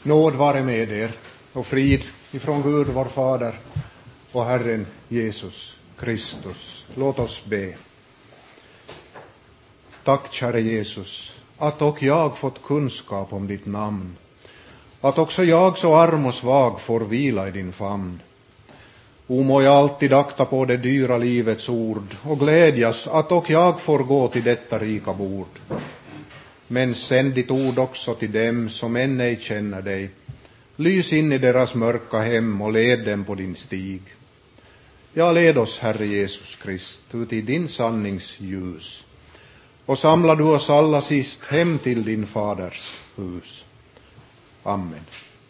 Nåd vare med er och frid ifrån Gud vår Fader och Herren Jesus Kristus. Låt oss be. Tack, käre Jesus, att och jag fått kunskap om ditt namn. Att också jag så arm och svag får vila i din famn. O må jag alltid akta på det dyra livets ord och glädjas att och jag får gå till detta rika bord. Men sänd ditt ord också till dem som än ej känner dig. Lys in i deras mörka hem och led dem på din stig. Ja, led oss, Herre Jesus Krist, ut i din sanningsljus. Och samla du oss alla sist hem till din faders hus. Amen.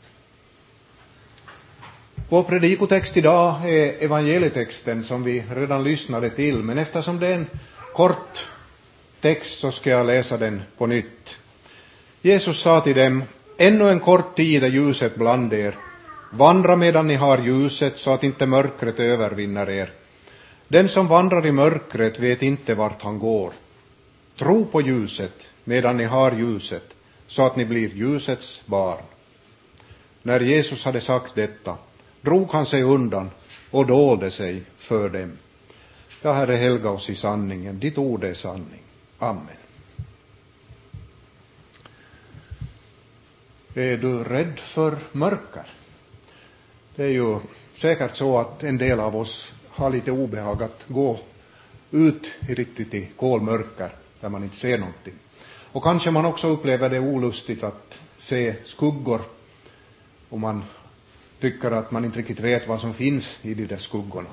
Vår predikotext idag är evangelietexten som vi redan lyssnade till. Men eftersom det är en kort text så ska jag läsa den på nytt. Jesus sa till dem: ännu en kort tid är ljuset bland er. Vandra medan ni har ljuset så att inte mörkret övervinner er. Den som vandrar i mörkret vet inte vart han går. Tro på ljuset medan ni har ljuset så att ni blir ljusets barn. När Jesus hade sagt detta drog han sig undan och dolde sig för dem. Ja, Herre, helga oss i sanningen. Ditt ord är sanning. Amen. Är du rädd för mörker? Det är ju säkert så att en del av oss har lite obehag att gå ut riktigt i kolmörker där man inte ser någonting. Och kanske man också upplever det olustigt att se skuggor och man tycker att man inte riktigt vet vad som finns i de där skuggorna.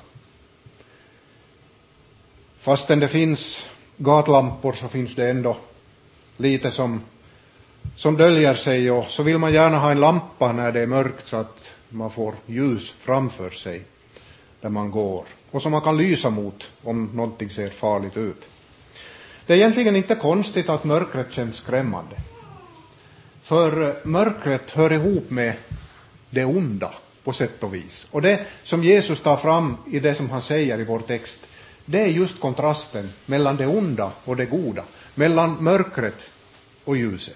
Fastän det finns gatlampor så finns det ändå lite som döljer sig, och så vill man gärna ha en lampa när det är mörkt så att man får ljus framför sig där man går och som man kan lysa mot om någonting ser farligt ut. Det är egentligen inte konstigt att mörkret känns skrämmande. För mörkret hör ihop med det onda på sätt och vis. Och det som Jesus tar fram i det som han säger i vår text, det är just kontrasten mellan det onda och det goda. Mellan mörkret och ljuset.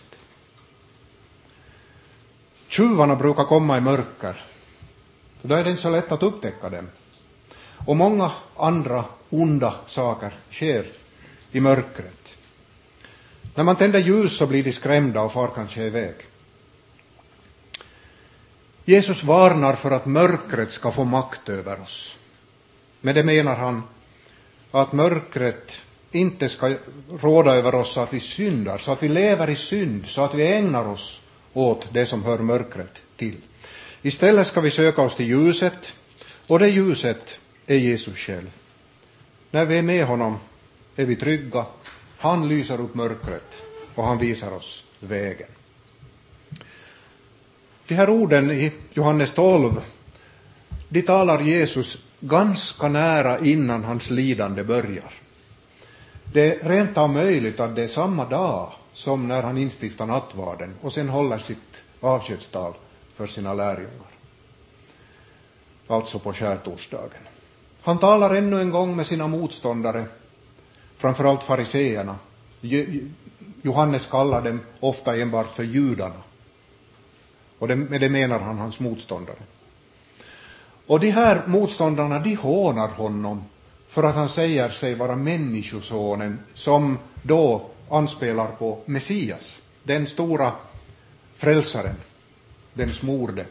Tjuvarna brukar komma i mörker. För då är det inte så lätt att upptäcka dem. Och många andra onda saker sker i mörkret. När man tänder ljus så blir de skrämda och far kanske iväg. Jesus varnar för att mörkret ska få makt över oss. Men det menar han att mörkret inte ska råda över oss så att vi syndar, så att vi lever i synd, så att vi ägnar oss åt det som hör mörkret till. Istället ska vi söka oss till ljuset, och det ljuset är Jesus själv. När vi är med honom är vi trygga. Han lyser upp mörkret och han visar oss vägen. De här orden i Johannes 12, de talar Jesus ganska nära innan hans lidande börjar. Det är rent av möjligt att det är samma dag som när han instiftar nattvarden och sen håller sitt avskedstal för sina lärjungar. Alltså på skärtorsdagen. Han talar ännu en gång med sina motståndare, framförallt fariseerna. Johannes kallar dem ofta enbart för judarna. Och med det menar han hans motståndare. Och de här motståndarna, de hånar honom för att han säger sig vara människosonen, som då anspelar på Messias, den stora frälsaren, den smorde.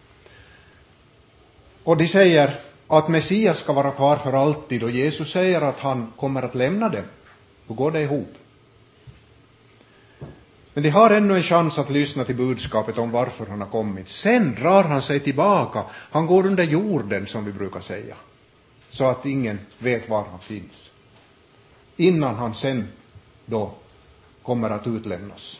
Och de säger att Messias ska vara kvar för alltid, och Jesus säger att han kommer att lämna dem. Hur går det ihop? Men de har ännu en chans att lyssna till budskapet om varför han har kommit. Sen drar han sig tillbaka. Han går under jorden, som vi brukar säga. Så att ingen vet var han finns. Innan han sen då kommer att utlämnas.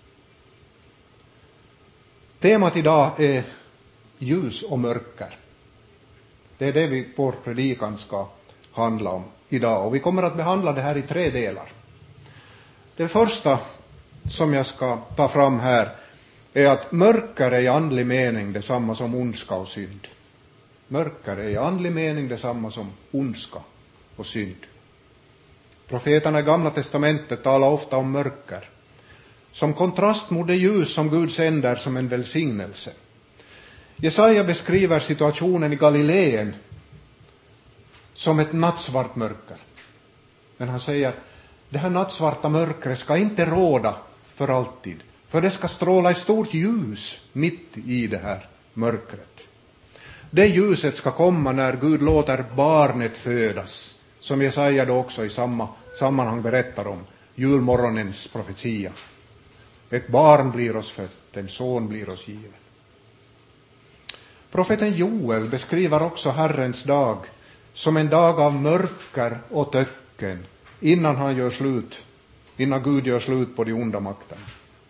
Temat idag är ljus och mörker. Det är det vår predikan ska handla om idag. Och vi kommer att behandla det här i 3 delar. Det första som jag ska ta fram här är att mörker är i andlig mening detsamma som ondska och synd. Mörker är i andlig mening detsamma som ondska och synd. Profeterna i Gamla testamentet talar ofta om mörker. som kontrast mot det ljus som Gud sänder som en välsignelse. Jesaja beskriver situationen i Galileen som ett nattsvart mörker. Men han säger, det här nattsvarta mörkret ska inte råda för alltid. För det ska stråla ett stort ljus mitt i det här mörkret. Det ljuset ska komma när Gud låter barnet födas. Som Jesaja då också i samma sammanhang berättar om. Julmorgonens profetia. Ett barn blir oss fött, en son blir oss given. Profeten Joel beskriver också Herrens dag som en dag av mörker och töcken innan Gud gör slut på de onda makterna.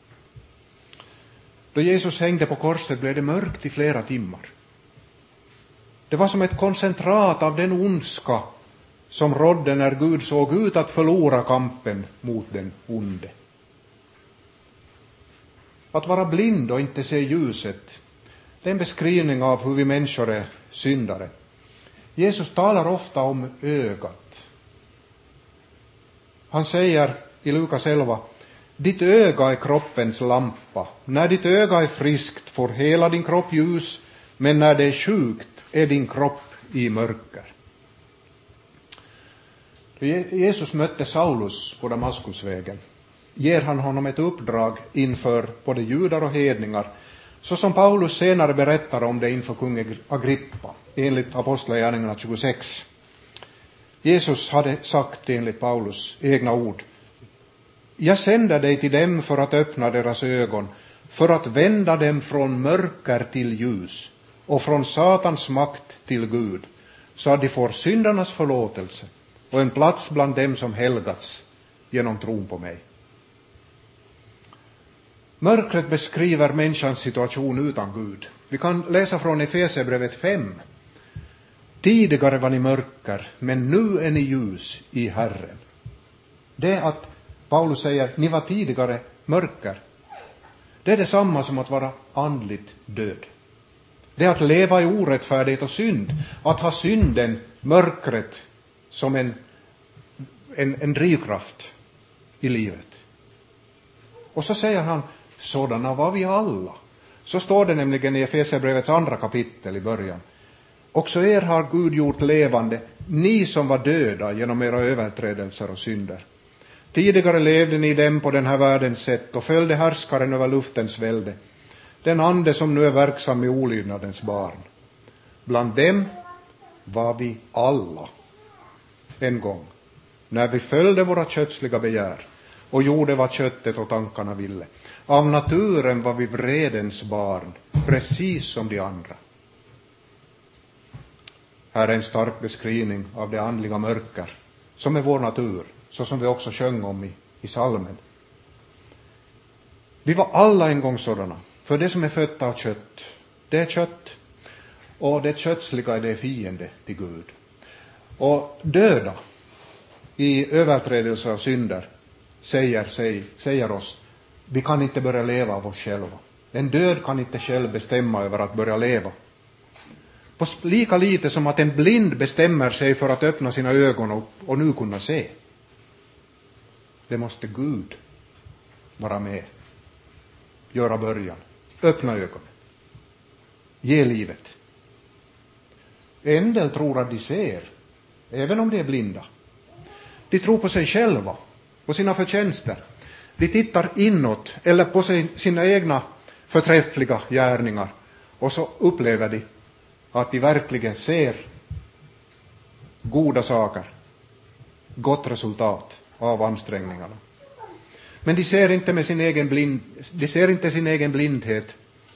Då Jesus hängde på korset blev det mörkt i flera timmar. Det var som ett koncentrat av den ondska som rådde när Gud såg ut att förlora kampen mot den onde. Att vara blind och inte se ljuset, det är en beskrivning av hur vi människor är syndare. Jesus talar ofta om ögat. Han säger i Lukas 11, ditt öga är kroppens lampa. När ditt öga är friskt får hela din kropp ljus, men när det är sjukt är din kropp i mörker. Då Jesus mötte Saulus på Damaskusvägen ger han honom ett uppdrag inför både judar och hedningar, så som Paulus senare berättar om det inför kung Agrippa, enligt Apostlagärningarna 26. Jesus hade sagt enligt Paulus egna ord, jag sänder dig till dem för att öppna deras ögon, för att vända dem från mörker till ljus och från Satans makt till Gud, så att de får syndernas förlåtelse och en plats bland dem som helgats genom tron på mig. Mörkret beskriver människans situation utan Gud. Vi kan läsa från Efesierbrevet 5. Tidigare var ni mörker, men nu är ni ljus i Herren. Det är att Paulus säger, ni var tidigare mörker. Det är detsamma som att vara andligt död. Det är att leva i orättfärdighet och synd. Att ha synden, mörkret, som en drivkraft i livet. Och så säger han, sådana var vi alla. Så står det nämligen i Efesierbrevets 2 kapitel i början. Också er har Gud gjort levande, ni som var döda genom era överträdelser och synder. Tidigare levde ni dem på den här världens sätt och följde härskaren över luftens välde, den ande som nu är verksam i olydnadens barn. Bland dem var vi alla en gång, när vi följde våra kötsliga begär och gjorde vad köttet och tankarna ville. Av naturen var vi vredens barn, precis som de andra. Här är en stark beskrivning av det andliga mörker som är vår natur, så som vi också sjöng om i salmen. Vi var alla en gång sådana, för det som är fött av kött, det är kött, och det kötsliga är det fiende till Gud. Och döda i överträdelser och synder säger oss, vi kan inte börja leva av oss själva. En död kan inte själv bestämma över att börja leva. På lika lite som att en blind bestämmer sig för att öppna sina ögon och nu kunna se. Det måste Gud vara med. Göra början. Öppna ögonen. Ge livet. En del tror att de ser, även om de är blinda. De tror på sig själva, på sina förtjänster. De tittar inåt eller på sina egna förträffliga gärningar. Och så upplever de att de verkligen ser goda saker, gott resultat av ansträngningarna. Men de ser inte sin egen blindhet,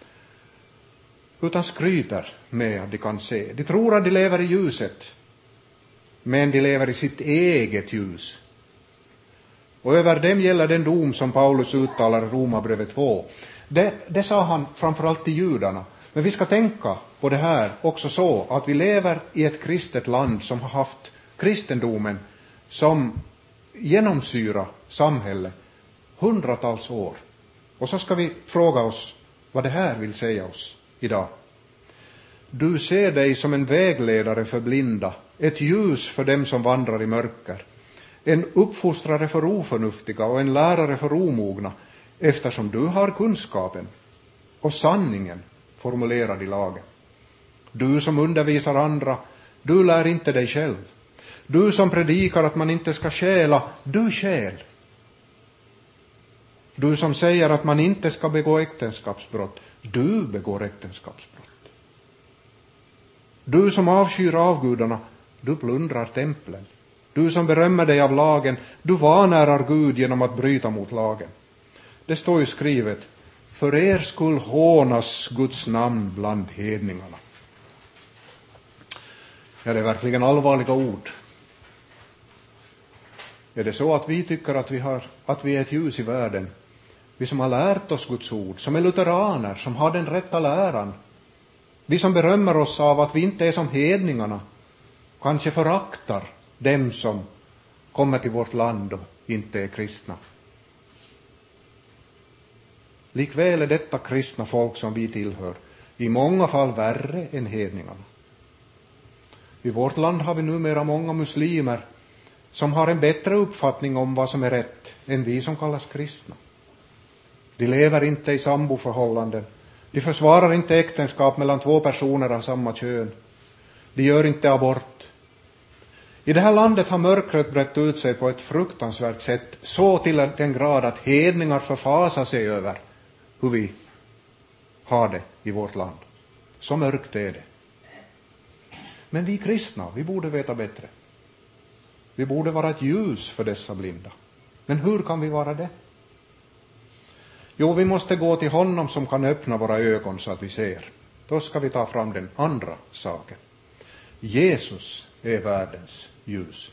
utan skryter med att de kan se. De tror att de lever i ljuset, men de lever i sitt eget ljus. Och över dem gäller den dom som Paulus uttalar i Romarbrevet 2. Det sa han framförallt till judarna. Men vi ska tänka på det här också så att vi lever i ett kristet land som har haft kristendomen som genomsyra samhället hundratals år. Och så ska vi fråga oss vad det här vill säga oss idag. Du ser dig som en vägledare för blinda, ett ljus för dem som vandrar i mörker, en uppfostrare för oförnuftiga och en lärare för omogna, eftersom du har kunskapen och sanningen formulerad i lagen. Du som undervisar andra, du lär inte dig själv. Du som predikar att man inte ska stjäla, du stjäl. Du som säger att man inte ska begå äktenskapsbrott, du begår äktenskapsbrott. Du som avskyr avgudarna, du plundrar templen. Du som berömmer dig av lagen, du vanärar Gud genom att bryta mot lagen. Det står ju skrivet, för er skull hånas Guds namn bland hedningarna. Ja, det är verkligen allvarliga ord. Är det så att vi tycker att vi är ett ljus i världen? Vi som har lärt oss Guds ord, som är lutheraner, som har den rätta läran. Vi som berömmer oss av att vi inte är som hedningarna, kanske föraktar dem som kommer till vårt land och inte är kristna. Likväl är detta kristna folk som vi tillhör i många fall värre än hedningarna. I vårt land har vi numera många muslimer som har en bättre uppfattning om vad som är rätt än vi som kallas kristna. De lever inte i samboförhållanden. De försvarar inte äktenskap mellan två personer av samma kön. De gör inte abort. I det här landet har mörkret brett ut sig på ett fruktansvärt sätt, så till den grad att hedningar förfasar sig över hur vi har det i vårt land. Så mörkt är det. Men vi kristna, vi borde veta bättre. Vi borde vara ett ljus för dessa blinda. Men hur kan vi vara det? Jo, vi måste gå till honom som kan öppna våra ögon så att vi ser. Då ska vi ta fram den andra saken. Jesus är världens ljus.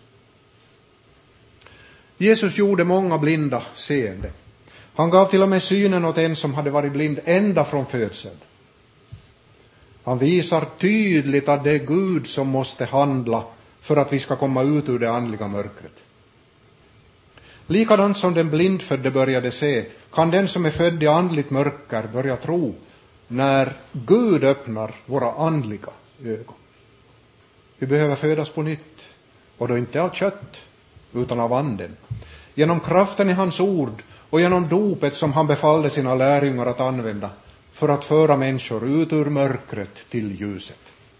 Jesus gjorde många blinda seende. Han gav till och med synen åt en som hade varit blind ända från födseln. Han visar tydligt att det är Gud som måste handla för att vi ska komma ut ur det andliga mörkret. Likadant som den blindfödde började se, kan den som är född i andligt mörker börja tro när Gud öppnar våra andliga ögon. Vi behöver födas på nytt, och då inte av kött utan av anden. Genom kraften i hans ord och genom dopet som han befallde sina lärjungar att använda för att föra människor ut ur mörkret till ljuset.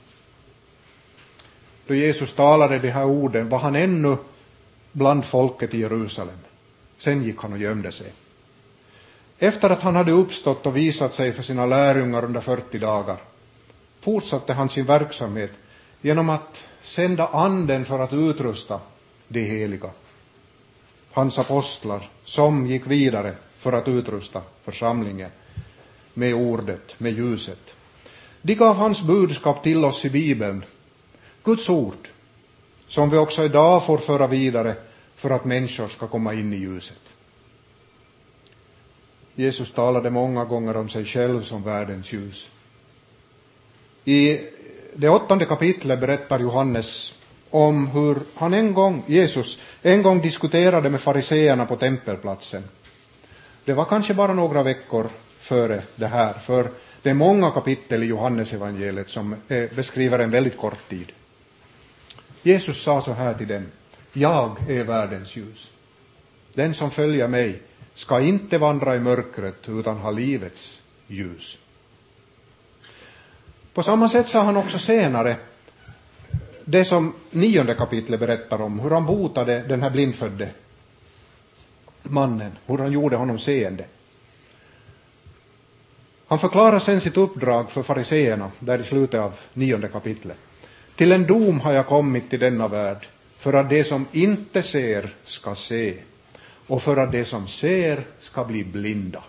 Då Jesus talade de här orden var han ännu bland folket i Jerusalem. Sen gick han och gömde sig. Efter att han hade uppstått och visat sig för sina lärjungar under 40 dagar fortsatte han sin verksamhet genom att sända anden för att utrusta de heliga. Hans apostlar som gick vidare för att utrusta församlingen med ordet, med ljuset. De gav hans budskap till oss i Bibeln, Guds ord, som vi också idag får föra vidare för att människor ska komma in i ljuset. Jesus talade många gånger om sig själv som världens ljus. I det 8:e kapitlet berättar Johannes om hur Jesus en gång diskuterade med fariseerna på tempelplatsen. Det var kanske bara några veckor före det här, för det är många kapitel i Johannes evangeliet som beskriver en väldigt kort tid. Jesus sa så här till dem: jag är världens ljus. Den som följer mig ska inte vandra i mörkret utan ha livets ljus. På samma sätt sa han också senare det som 9:e kapitlet berättar om, hur han botade den här blindfödde mannen, hur han gjorde honom seende. Han förklarar sen sitt uppdrag för fariseerna där i slutet av 9:e kapitlet. Till en dom har jag kommit till denna värld, för att det som inte ser ska se, och för att det som ser ska bli blinda.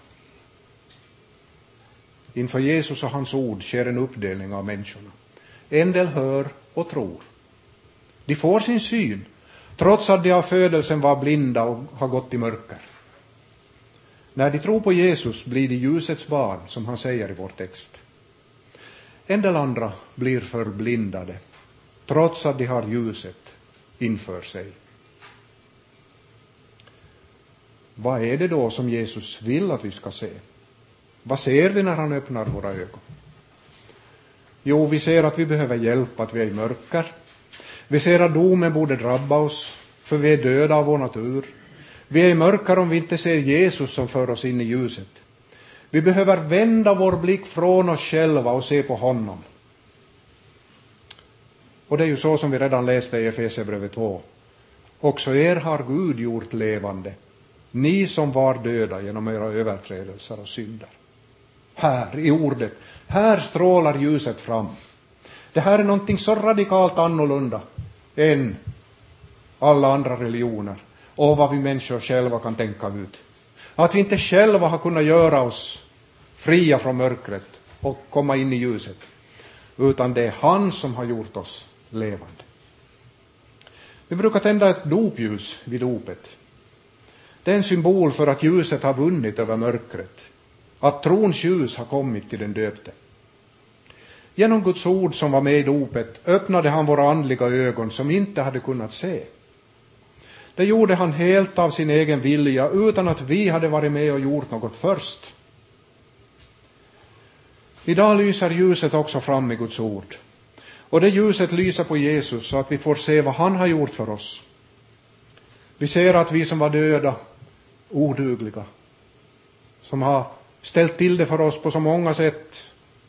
Inför Jesus och hans ord sker en uppdelning av människorna. En del hör och tror. De får sin syn, trots att de av födelsen var blinda och har gått i mörker. När de tror på Jesus blir de ljusets barn, som han säger i vår text. En del andra blir förblindade, trots att de har ljuset inför sig. Vad är det då som Jesus vill att vi ska se? Vad ser vi när han öppnar våra ögon? Jo, vi ser att vi behöver hjälp, att vi är i mörker. Vi ser att domen borde drabba oss, för vi är döda av vår natur. Vi är i mörker om vi inte ser Jesus som för oss in i ljuset. Vi behöver vända vår blick från oss själva och se på honom. Och det är ju så som vi redan läste i Efesierbrevet 2. Också er har Gud gjort levande, ni som var döda genom era överträdelser och synder. Här i ordet, här strålar ljuset fram. Det här är någonting så radikalt annorlunda än alla andra religioner och vad vi människor själva kan tänka ut. Att vi inte själva har kunnat göra oss fria från mörkret och komma in i ljuset, utan det är han som har gjort oss levande. Vi brukar tända ett dopljus vid dopet. Det är en symbol för att ljuset har vunnit över mörkret, att trons ljus har kommit till den döpte. Genom Guds ord som var med i dopet öppnade han våra andliga ögon som inte hade kunnat se. Det gjorde han helt av sin egen vilja utan att vi hade varit med och gjort något först. Idag lyser ljuset också fram i Guds ord. Och det ljuset lyser på Jesus så att vi får se vad han har gjort för oss. Vi ser att vi som var döda, odugliga, som har ställt till det för oss på så många sätt,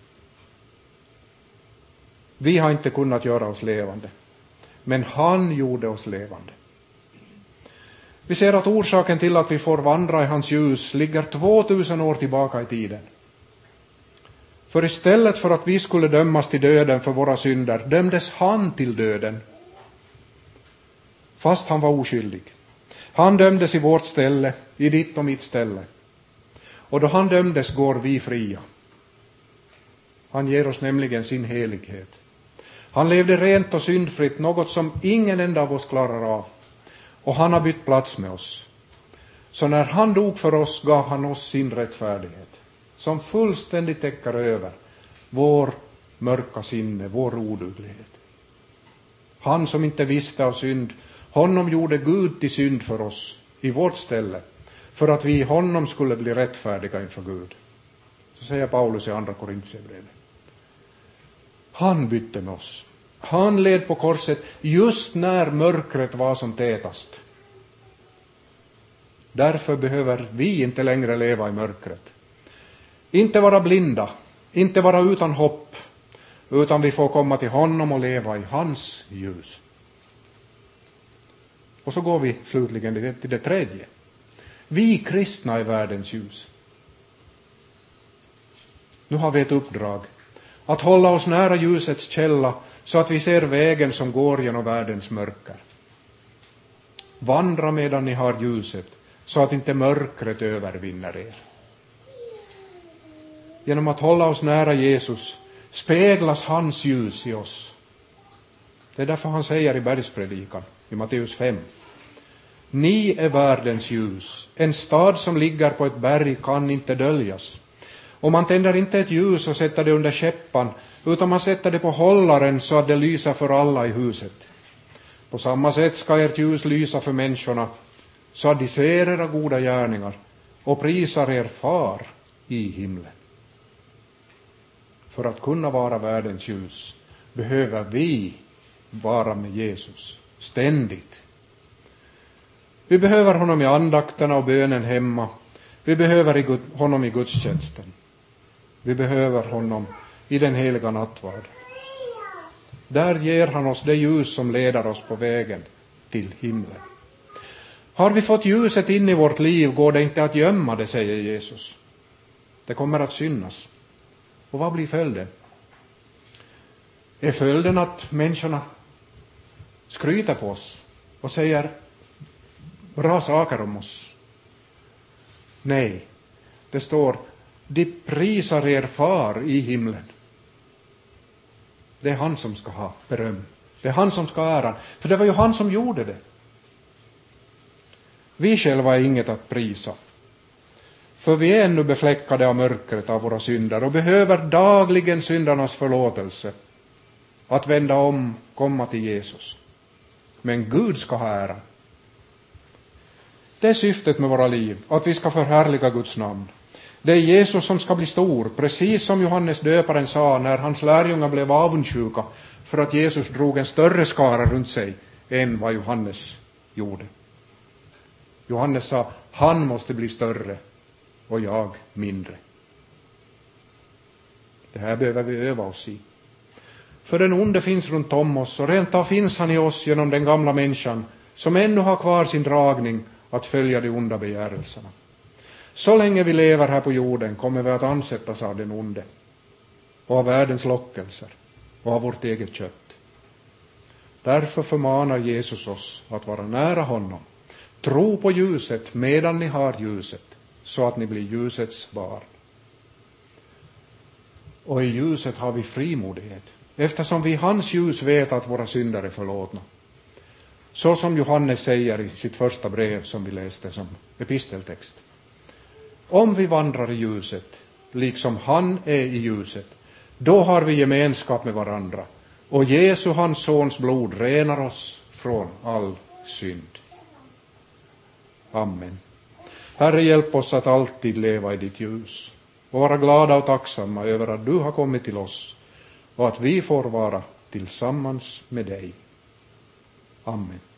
vi har inte kunnat göra oss levande. Men han gjorde oss levande. Vi ser att orsaken till att vi får vandra i hans ljus ligger 2000 år tillbaka i tiden. För istället för att vi skulle dömas till döden för våra synder, dömdes han till döden. Fast han var oskyldig. Han dömdes i vårt ställe, i ditt och mitt ställe. Och då han dömdes går vi fria. Han ger oss nämligen sin helighet. Han levde rent och syndfritt, något som ingen enda av oss klarar av. Och han har bytt plats med oss. Så när han dog för oss gav han oss sin rättfärdighet, som fullständigt täcker över vår mörka sinne, vår oduglighet. Han som inte visste av synd, honom gjorde Gud till synd för oss i vårt ställe, för att vi i honom skulle bli rättfärdiga inför Gud. Så säger Paulus i andra Korintierbrevet. Han bytte med oss. Han led på korset just när mörkret var som tätast. Därför behöver vi inte längre leva i mörkret. Inte vara blinda, inte vara utan hopp, utan vi får komma till honom och leva i hans ljus. Och så går vi slutligen till det tredje. Vi kristna är världens ljus. Nu har vi ett uppdrag att hålla oss nära ljusets källa så att vi ser vägen som går genom världens mörker. Vandra medan ni har ljuset så att inte mörkret övervinner er. Genom att hålla oss nära Jesus speglas hans ljus i oss. Det är därför han säger i bergspredikan i Matteus 5. Ni är världens ljus. En stad som ligger på ett berg kan inte döljas. Och man tänder inte ett ljus och sätter det under käppan, utan man sätter det på hållaren så att det lyser för alla i huset. På samma sätt ska ert ljus lysa för människorna, så att de ser era goda gärningar och prisar er far i himlen. För att kunna vara världens ljus behöver vi vara med Jesus ständigt. Vi behöver honom i andakterna och bönen hemma. Vi behöver honom i gudstjänsten. Vi behöver honom i den heliga nattvard. Där ger han oss det ljus som leder oss på vägen till himlen. Har vi fått ljuset in i vårt liv går det inte att gömma det, säger Jesus. Det kommer att synas. Och vad blir följden? Är följden att människorna skryter på oss och säger bra saker om oss? Nej, det står de prisar er far i himlen. Det är han som ska ha beröm. Det är han som ska ha äran. För det var ju han som gjorde det. Vi själva är inget att prisa. För vi är ännu befläckade av mörkret av våra synder och behöver dagligen syndarnas förlåtelse. Att vända om, komma till Jesus. Men Gud ska ha äran. Det är syftet med våra liv, att vi ska förhärliga Guds namn. Det är Jesus som ska bli stor, precis som Johannes döparen sa när hans lärjungar blev avundsjuka för att Jesus drog en större skara runt sig än vad Johannes gjorde. Johannes sa, han måste bli större och jag mindre. Det här behöver vi öva oss i. För den onde finns runt om oss, och rent av finns han i oss genom den gamla människan som ännu har kvar sin dragning att följa de onda begärelserna. Så länge vi lever här på jorden kommer vi att ansättas av den onde och av världens lockelser och av vårt eget kött. Därför förmanar Jesus oss att vara nära honom. Tro på ljuset medan ni har ljuset, så att ni blir ljusets barn. Och i ljuset har vi frimodighet, eftersom vi i hans ljus vet att våra synder är förlåtna. Så som Johannes säger i sitt första brev som vi läste som episteltext. Om vi vandrar i ljuset, liksom han är i ljuset, då har vi gemenskap med varandra. Och Jesu, hans sons blod, renar oss från all synd. Amen. Herre, hjälp oss att alltid leva i ditt ljus och vara glada och tacksamma över att du har kommit till oss och att vi får vara tillsammans med dig. Amen.